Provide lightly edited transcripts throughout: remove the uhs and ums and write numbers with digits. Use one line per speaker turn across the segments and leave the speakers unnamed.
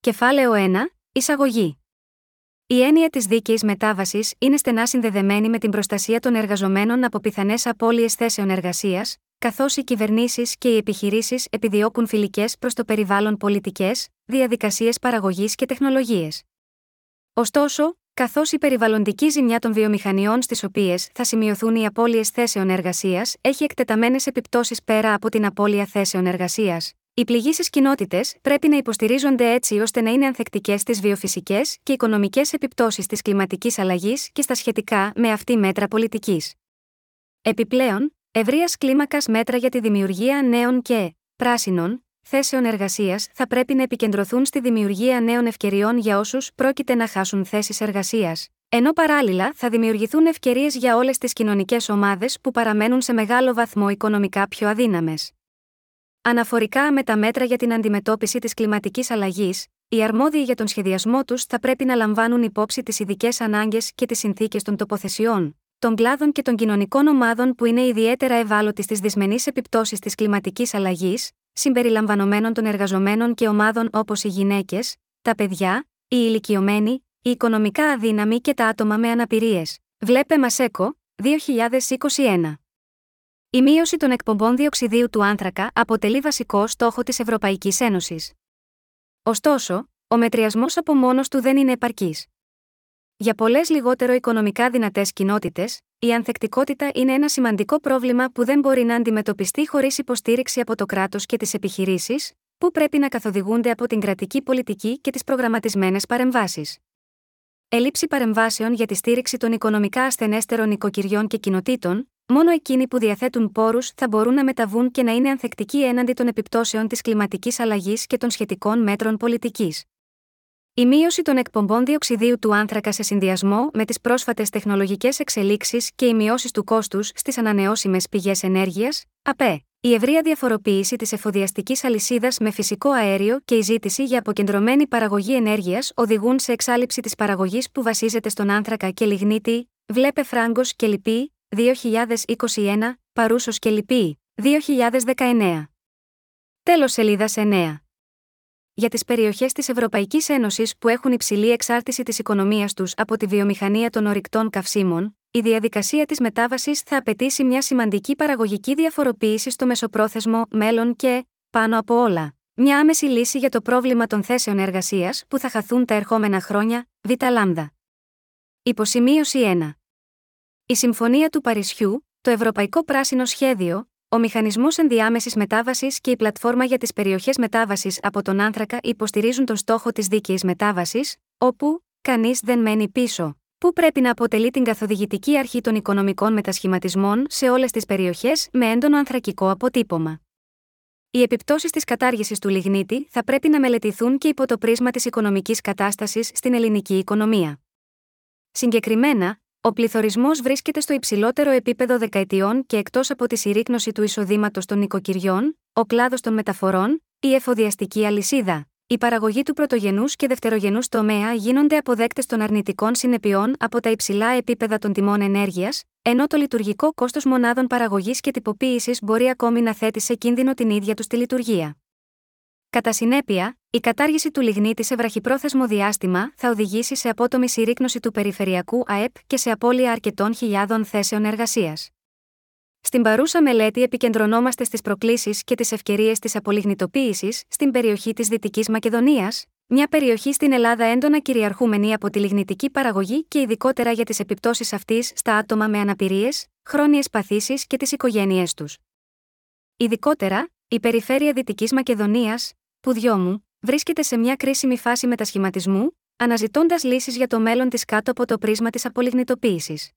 Κεφάλαιο 1. Εισαγωγή. Η έννοια της δίκαιης μετάβασης είναι στενά συνδεδεμένη με την προστασία των εργαζομένων από πιθανές απώλειες θέσεων εργασίας, καθώς οι κυβερνήσεις και οι επιχειρήσεις επιδιώκουν φιλικές προς το περιβάλλον πολιτικές, διαδικασίες παραγωγής και τεχνολογίες. Ωστόσο, καθώς η περιβαλλοντική ζημιά των βιομηχανιών στις οποίες θα σημειωθούν οι απώλειες θέσεων εργασίας έχει εκτεταμένες επιπτώσεις πέρα από την απώλεια θέσεων εργασίας, οι πληγήσεις κοινότητες πρέπει να υποστηρίζονται έτσι ώστε να είναι ανθεκτικές στις βιοφυσικές και οικονομικές επιπτώσεις της κλιματικής αλλαγής και στα σχετικά με αυτή μέτρα πολιτικής. Επιπλέον, ευρείας κλίμακας μέτρα για τη δημιουργία νέων και πράσινων θέσεων εργασίας θα πρέπει να επικεντρωθούν στη δημιουργία νέων ευκαιριών για όσους πρόκειται να χάσουν θέσεις εργασίας, ενώ παράλληλα θα δημιουργηθούν ευκαιρίες για όλες τις κοινωνικές ομάδες που παραμένουν σε μεγάλο βαθμό οικονομικά πιο αδύναμες. Αναφορικά με τα μέτρα για την αντιμετώπιση της κλιματικής αλλαγής, οι αρμόδιοι για τον σχεδιασμό τους θα πρέπει να λαμβάνουν υπόψη τις ειδικές ανάγκες και τις συνθήκες των τοποθεσιών, των κλάδων και των κοινωνικών ομάδων που είναι ιδιαίτερα ευάλωτοι στις δυσμενείς επιπτώσεις της κλιματικής αλλαγής, συμπεριλαμβανομένων των εργαζομένων και ομάδων όπως οι γυναίκες, τα παιδιά, οι ηλικιωμένοι, οι οικονομικά αδύναμοι και τα άτομα με αναπηρίες. Βλέπε Μασέκο, 2021. Η μείωση των εκπομπών διοξιδίου του άνθρακα αποτελεί βασικό στόχο της Ευρωπαϊκής Ένωσης. Ωστόσο, ο μετριασμός από μόνος του δεν είναι επαρκής. Για πολλές λιγότερο οικονομικά δυνατές κοινότητες, η ανθεκτικότητα είναι ένα σημαντικό πρόβλημα που δεν μπορεί να αντιμετωπιστεί χωρίς υποστήριξη από το κράτος και τις επιχειρήσεις, που πρέπει να καθοδηγούνται από την κρατική πολιτική και τις προγραμματισμένες παρεμβάσεις. Έλλειψη παρεμβάσεων για τη στήριξη των οικονομικά ασθενέστερων νοικοκυριών και κοινοτήτων, μόνο εκείνοι που διαθέτουν πόρους θα μπορούν να μεταβούν και να είναι ανθεκτικοί έναντι των επιπτώσεων της κλιματικής αλλαγής και των σχετικών μέτρων πολιτικής. Η μείωση των εκπομπών διοξιδίου του άνθρακα σε συνδυασμό με τις πρόσφατες τεχνολογικές εξελίξεις και οι μειώσεις του κόστους στις ανανεώσιμες πηγές ενέργειας, ΑΠΕ, η ευρεία διαφοροποίηση της εφοδιαστικής αλυσίδας με φυσικό αέριο και η ζήτηση για αποκεντρωμένη παραγωγή ενέργειας οδηγούν σε εξάλειψη της παραγωγής που βασίζεται στον άνθρακα και λιγνίτη, βλέπε Φράγκος και Λυπή, 2021, Παρούσος και Λυπή, 2019. Τέλος σελίδας 9. Για τις περιοχές της Ευρωπαϊκής Ένωσης που έχουν υψηλή εξάρτηση της οικονομίας τους από τη βιομηχανία των ορυκτών καυσίμων, η διαδικασία της μετάβασης θα απαιτήσει μια σημαντική παραγωγική διαφοροποίηση στο μεσοπρόθεσμο μέλλον και, πάνω από όλα, μια άμεση λύση για το πρόβλημα των θέσεων εργασίας που θα χαθούν τα ερχόμενα χρόνια, Β'. Υποσημείωση 1. Η Συμφωνία του Παρισιού, το Ευρωπαϊκό Πράσινο Σχέδιο, ο Μηχανισμός Ενδιάμεσης Μετάβασης και η Πλατφόρμα για τις Περιοχές Μετάβασης από τον Άνθρακα υποστηρίζουν τον στόχο της δίκαιης μετάβασης, όπου κανείς δεν μένει πίσω, που πρέπει να αποτελεί την καθοδηγητική αρχή των οικονομικών μετασχηματισμών σε όλες τις περιοχές με έντονο ανθρακικό αποτύπωμα. Οι επιπτώσεις της κατάργησης του λιγνίτη θα πρέπει να μελετηθούν και υπό το πρίσμα της οικονομικής κατάστασης στην ελληνική οικονομία. Συγκεκριμένα, ο πληθωρισμός βρίσκεται στο υψηλότερο επίπεδο δεκαετιών και εκτός από τη συρρίκνωση του εισοδήματος των νοικοκυριών, ο κλάδος των μεταφορών, η εφοδιαστική αλυσίδα, η παραγωγή του πρωτογενούς και δευτερογενούς τομέα γίνονται αποδέκτες των αρνητικών συνεπειών από τα υψηλά επίπεδα των τιμών ενέργειας, ενώ το λειτουργικό κόστος μονάδων παραγωγής και τυποποίησης μπορεί ακόμη να θέτει σε κίνδυνο την ίδια τους τη λειτουργία. Κατά συνέπεια, η κατάργηση του λιγνίτη σε βραχυπρόθεσμο διάστημα θα οδηγήσει σε απότομη συρρίκνωση του περιφερειακού ΑΕΠ και σε απώλεια αρκετών χιλιάδων θέσεων εργασίας. Στην παρούσα μελέτη επικεντρωνόμαστε στις προκλήσεις και τις ευκαιρίες της απολιγνητοποίησης στην περιοχή της Δυτικής Μακεδονίας, μια περιοχή στην Ελλάδα έντονα κυριαρχούμενη από τη λιγνητική παραγωγή και ειδικότερα για τις επιπτώσεις αυτής στα άτομα με αναπηρίες, χρόνιες παθήσεις και τις οικογένειές τους. Ειδικότερα, η περιφέρεια Δυτικής Μακεδονίας, που βρίσκεται σε μια κρίσιμη φάση μετασχηματισμού, αναζητώντας λύσεις για το μέλλον της κάτω από το πρίσμα της απολιγνητοποίησης.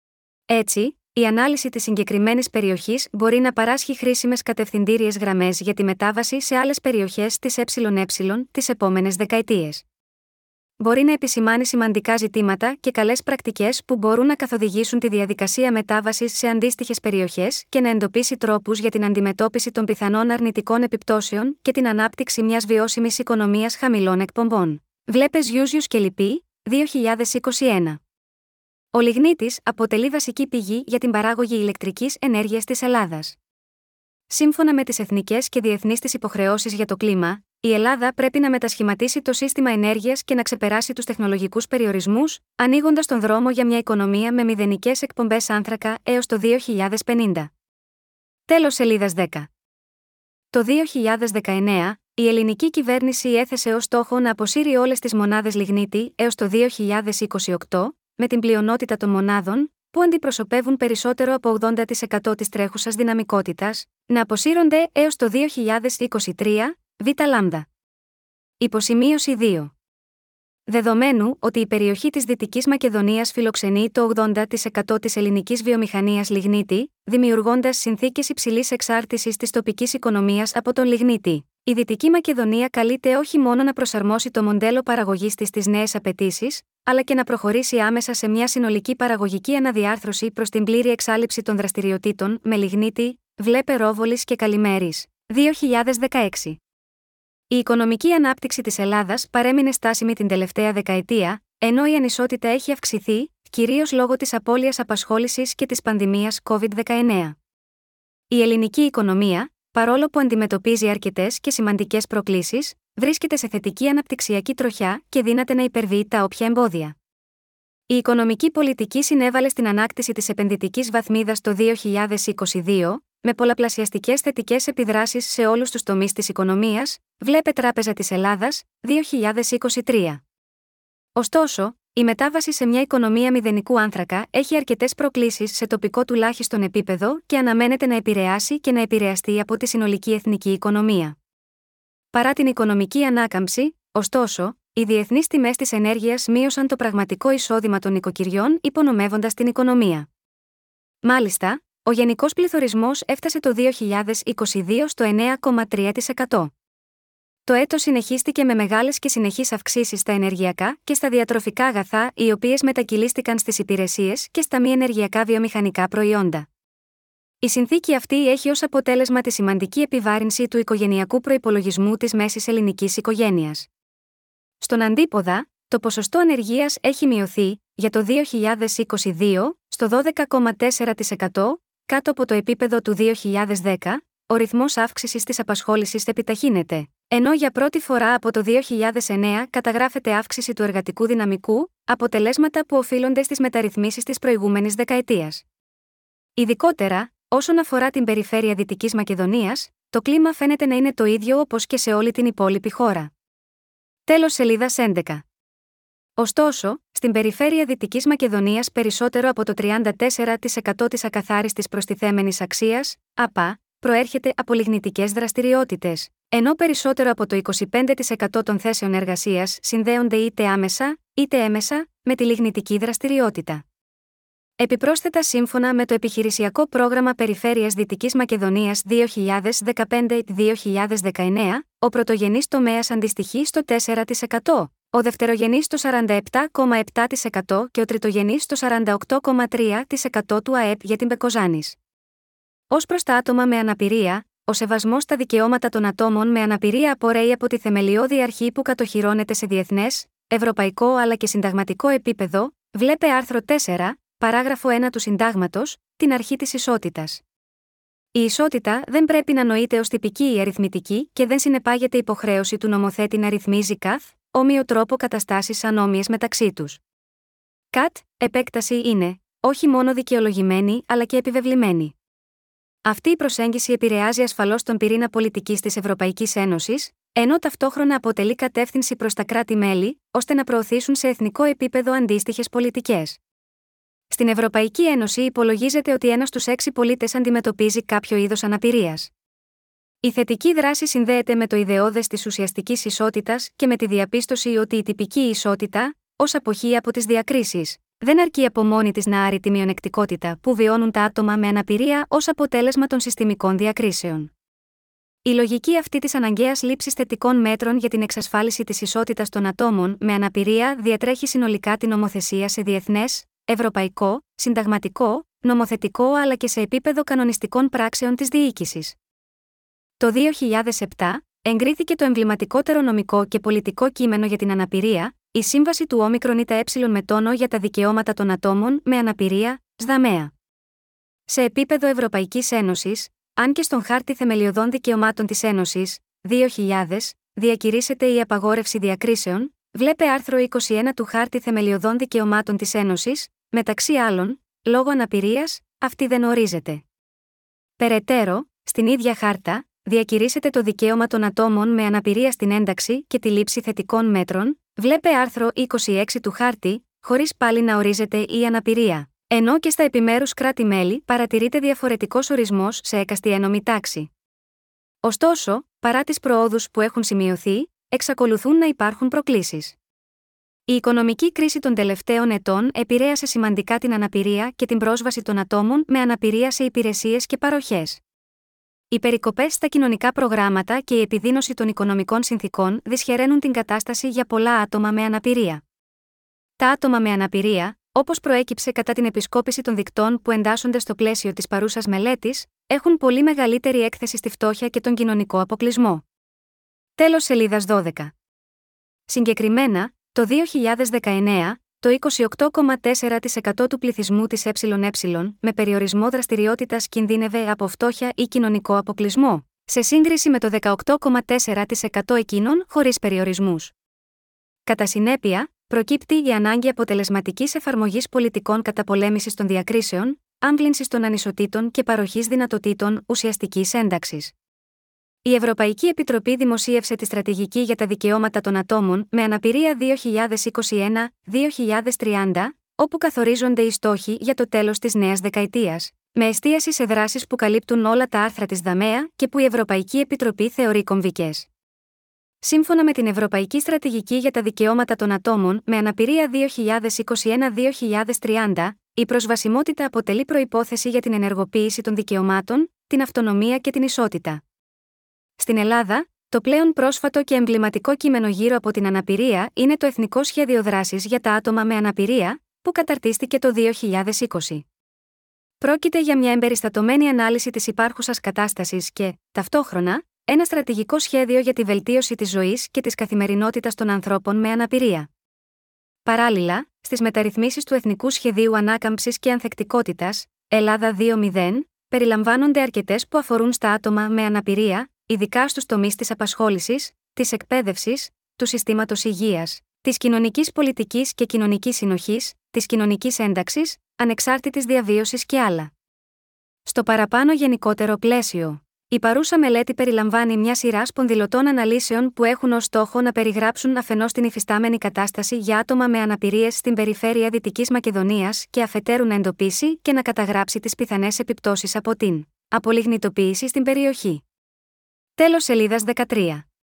Έτσι, η ανάλυση της συγκεκριμένης περιοχής μπορεί να παράσχει χρήσιμες κατευθυντήριες γραμμές για τη μετάβαση σε άλλες περιοχές της ΕΕ τις επόμενες δεκαετίες. Μπορεί να επισημάνει σημαντικά ζητήματα και καλές πρακτικές που μπορούν να καθοδηγήσουν τη διαδικασία μετάβασης σε αντίστοιχες περιοχές και να εντοπίσει τρόπους για την αντιμετώπιση των πιθανών αρνητικών επιπτώσεων και την ανάπτυξη μιας βιώσιμης οικονομίας χαμηλών εκπομπών. Βλέπε Γιούζιους και Λυπή, 2021. Ο λιγνίτης αποτελεί βασική πηγή για την παράγωγη ηλεκτρικής ενέργειας της Ελλάδας. Σύμφωνα με τις εθνικές και διεθνείς της υποχρεώσεις για το κλίμα, η Ελλάδα πρέπει να μετασχηματίσει το σύστημα ενέργειας και να ξεπεράσει τους τεχνολογικούς περιορισμούς, ανοίγοντας τον δρόμο για μια οικονομία με μηδενικές εκπομπές άνθρακα έως το 2050. Τέλος σελίδας 10. Το 2019, η ελληνική κυβέρνηση έθεσε ως στόχο να αποσύρει όλες τις μονάδες λιγνίτη έως το 2028, με την πλειονότητα των μονάδων, που αντιπροσωπεύουν περισσότερο από 80% της τρέχουσας δυναμικότητας, να αποσύρονται έως το 2023, β'. Υποσημείωση 2. Δεδομένου ότι η περιοχή της Δυτικής Μακεδονίας φιλοξενεί το 80% της ελληνικής βιομηχανίας λιγνίτη, δημιουργώντας συνθήκες υψηλής εξάρτησης της τοπικής οικονομίας από τον λιγνίτη, η Δυτική Μακεδονία καλείται όχι μόνο να προσαρμόσει το μοντέλο παραγωγής της στις νέες απαιτήσεις, αλλά και να προχωρήσει άμεσα σε μια συνολική παραγωγική αναδιάρθρωση προς την πλήρη εξάλειψη των δραστηριοτήτων με λιγνίτη, βλέπε Ρόβολης και Καλημέρης, 2016. Η οικονομική ανάπτυξη της Ελλάδας παρέμεινε στάσιμη την τελευταία δεκαετία, ενώ η ανισότητα έχει αυξηθεί, κυρίως λόγω της απώλειας απασχόλησης και της πανδημίας COVID-19. Η ελληνική οικονομία, παρόλο που αντιμετωπίζει αρκετές και σημαντικές προκλήσεις, βρίσκεται σε θετική αναπτυξιακή τροχιά και δύναται να υπερβεί τα όποια εμπόδια. Η οικονομική πολιτική συνέβαλε στην ανάκτηση της επενδυτικής βαθμίδας το 2022, με πολλαπλασιαστικές θετικές επιδράσεις σε όλους τους τομείς της οικονομίας, βλέπε Τράπεζα της Ελλάδας, 2023. Ωστόσο, η μετάβαση σε μια οικονομία μηδενικού άνθρακα έχει αρκετές προκλήσεις σε τοπικό τουλάχιστον επίπεδο και αναμένεται να επηρεάσει και να επηρεαστεί από τη συνολική εθνική οικονομία. Παρά την οικονομική ανάκαμψη, ωστόσο, οι διεθνείς τιμές της ενέργειας μείωσαν το πραγματικό εισόδημα των νοικοκυριών, υπονομεύοντας την οικονομία. Μάλιστα, ο γενικός πληθωρισμός έφτασε το 2022 στο 9,3%. Το έτος συνεχίστηκε με μεγάλες και συνεχείς αυξήσεις στα ενεργειακά και στα διατροφικά αγαθά, οι οποίες μετακυλίστηκαν στις υπηρεσίες και στα μη ενεργειακά βιομηχανικά προϊόντα. Η συνθήκη αυτή έχει ως αποτέλεσμα τη σημαντική επιβάρυνση του οικογενειακού προϋπολογισμού της μέσης ελληνικής οικογένειας. Στον αντίποδα, το ποσοστό ανεργίας έχει μειωθεί, για το 2022, στο 12,4%, κάτω από το επίπεδο του 2010, ο ρυθμός αύξησης της απασχόλησης επιταχύνεται, ενώ για πρώτη φορά από το 2009 καταγράφεται αύξηση του εργατικού δυναμικού, αποτελέσματα που οφείλονται στις μεταρρυθμίσεις της προηγούμενης δεκαετίας. Ειδικότερα, όσον αφορά την περιφέρεια Δυτικής Μακεδονίας, το κλίμα φαίνεται να είναι το ίδιο όπως και σε όλη την υπόλοιπη χώρα. Τέλος σελίδας 11. Ωστόσο, στην περιφέρεια Δυτικής Μακεδονίας περισσότερο από το 34% της ακαθάριστης προστιθέμενης αξίας, ΑΠΑ, προέρχεται από λιγνητικές δραστηριότητες, ενώ περισσότερο από το 25% των θέσεων εργασίας συνδέονται είτε άμεσα, είτε έμεσα, με τη λιγνητική δραστηριότητα. Επιπρόσθετα, σύμφωνα με το Επιχειρησιακό Πρόγραμμα Περιφέρειας Δυτικής Μακεδονίας 2015-2019, ο πρωτογενής τομέας αντιστοιχεί στο 4%, ο δευτερογενής στο 47,7% και ο τριτογενής στο 48,3% του ΑΕΠ για την Πεκοζάνης. Ως προς τα άτομα με αναπηρία, ο σεβασμός στα δικαιώματα των ατόμων με αναπηρία απορρέει από τη θεμελιώδη αρχή που κατοχυρώνεται σε διεθνές, ευρωπαϊκό αλλά και συνταγματικό επίπεδο, βλέπε άρθρο 4, παράγραφο 1 του Συντάγματος, την αρχή της ισότητας. Η ισότητα δεν πρέπει να νοείται ως τυπική ή αριθμητική και δεν συνεπάγεται υποχρέωση του νομοθέτη να ρυθμίζει όμοιο τρόπο καταστάσεις ανώμοιες μεταξύ τους. Επέκταση είναι, όχι μόνο δικαιολογημένη αλλά και επιβεβλημένη. Αυτή η προσέγγιση επηρεάζει ασφαλώς τον πυρήνα πολιτικής της Ευρωπαϊκής Ένωσης, ενώ ταυτόχρονα αποτελεί κατεύθυνση προς τα κράτη-μέλη, ώστε να προωθήσουν σε εθνικό επίπεδο αντίστοιχες πολιτικές. Στην Ευρωπαϊκή Ένωση υπολογίζεται ότι 1 στους 6 πολίτες αντιμετωπίζει κάποιο είδος αναπηρίας. Η θετική δράση συνδέεται με το ιδεώδες της ουσιαστικής ισότητας και με τη διαπίστωση ότι η τυπική ισότητα, ως αποχή από τις διακρίσεις, δεν αρκεί από μόνη της να άρει τη μειονεκτικότητα που βιώνουν τα άτομα με αναπηρία ως αποτέλεσμα των συστημικών διακρίσεων. Η λογική αυτή της αναγκαίας λήψης θετικών μέτρων για την εξασφάλιση της ισότητας των ατόμων με αναπηρία διατρέχει συνολικά την νομοθεσία σε διεθνές, ευρωπαϊκό, συνταγματικό, νομοθετικό αλλά και σε επίπεδο κανονιστικών πράξεων της διοίκησης. Το 2007, εγκρίθηκε το εμβληματικότερο νομικό και πολιτικό κείμενο για την αναπηρία, η Σύμβαση του Όμικρον ΙΤΑ με τόνο για τα δικαιώματα των ατόμων με αναπηρία, ΣΔΑΜΕΑ. Σε επίπεδο Ευρωπαϊκής Ένωσης, αν και στον Χάρτη Θεμελιωδών Δικαιωμάτων της Ένωσης, 2000, διακηρύσσεται η απαγόρευση διακρίσεων, βλέπε άρθρο 21 του Χάρτη Θεμελιωδών Δικαιωμάτων της Ένωσης, μεταξύ άλλων, λόγω αναπηρίας, αυτή δεν ορίζεται. Περαιτέρω, στην ίδια χάρτα, διακηρύσσεται το δικαίωμα των ατόμων με αναπηρία στην ένταξη και τη λήψη θετικών μέτρων, βλέπε άρθρο 26 του Χάρτη, χωρίς πάλι να ορίζεται η αναπηρία. Ενώ και στα επιμέρους κράτη-μέλη παρατηρείται διαφορετικός ορισμός σε έκαστη ένομη τάξη. Ωστόσο, παρά τις προόδους που έχουν σημειωθεί, εξακολουθούν να υπάρχουν προκλήσεις. Η οικονομική κρίση των τελευταίων ετών επηρέασε σημαντικά την αναπηρία και την πρόσβαση των ατόμων με αναπηρία σε υπηρεσίες και παροχές. Οι περικοπές στα κοινωνικά προγράμματα και η επιδείνωση των οικονομικών συνθηκών δυσχεραίνουν την κατάσταση για πολλά άτομα με αναπηρία. Τα άτομα με αναπηρία, όπως προέκυψε κατά την επισκόπηση των δικτών που εντάσσονται στο πλαίσιο της παρούσας μελέτης, έχουν πολύ μεγαλύτερη έκθεση στη φτώχεια και τον κοινωνικό αποκλεισμό. Τέλος σελίδας 12. Συγκεκριμένα, το 2019, το 28,4% του πληθυσμού της ΕΕ με περιορισμό δραστηριότητας κινδύνευε από φτώχεια ή κοινωνικό αποκλεισμό, σε σύγκριση με το 18,4% εκείνων χωρίς περιορισμούς. Κατά συνέπεια, προκύπτει η ανάγκη αποτελεσματικής εφαρμογής πολιτικών καταπολέμησης των διακρίσεων, άμβλυνσης των ανισοτήτων και παροχής δυνατοτήτων ουσιαστικής ένταξης. Η Ευρωπαϊκή Επιτροπή δημοσίευσε τη Στρατηγική για τα Δικαιώματα των Ατόμων με Αναπηρία 2021-2030, όπου καθορίζονται οι στόχοι για το τέλος της νέας δεκαετίας, με εστίαση σε δράσεις που καλύπτουν όλα τα άρθρα της ΔΑΜΕΑ και που η Ευρωπαϊκή Επιτροπή θεωρεί κομβικές. Σύμφωνα με την Ευρωπαϊκή Στρατηγική για τα Δικαιώματα των Ατόμων με Αναπηρία 2021-2030, η προσβασιμότητα αποτελεί προϋπόθεση για την ενεργοποίηση των δικαιωμάτων, την αυτονομία και την ισότητα. Στην Ελλάδα, το πλέον πρόσφατο και εμβληματικό κείμενο γύρω από την αναπηρία είναι το Εθνικό Σχέδιο Δράσης για τα άτομα με αναπηρία, που καταρτίστηκε το 2020. Πρόκειται για μια εμπεριστατωμένη ανάλυση της υπάρχουσας κατάστασης και, ταυτόχρονα, ένα στρατηγικό σχέδιο για τη βελτίωση της ζωής και της καθημερινότητας των ανθρώπων με αναπηρία. Παράλληλα, στις μεταρρυθμίσεις του Εθνικού Σχεδίου Ανάκαμψης και Ανθεκτικότητας, Ελλάδα 2.0, περιλαμβάνονται αρκετές που αφορούν στα άτομα με αναπηρία, ειδικά στους τομείς της απασχόλησης, της εκπαίδευσης, του συστήματος υγείας, της κοινωνικής πολιτικής και κοινωνικής συνοχής, της κοινωνικής ένταξης, ανεξάρτητης διαβίωσης και άλλα. Στο παραπάνω γενικότερο πλαίσιο, η παρούσα μελέτη περιλαμβάνει μια σειρά σπονδυλωτών αναλύσεων που έχουν ως στόχο να περιγράψουν αφενός την υφιστάμενη κατάσταση για άτομα με αναπηρίες στην περιφέρεια Δυτικής Μακεδονίας και αφετέρου να εντοπίσει και να καταγράψει τις πιθανές επιπτώσεις από την απολιγνητοποίηση στην περιοχή. Τέλος σελίδας 13.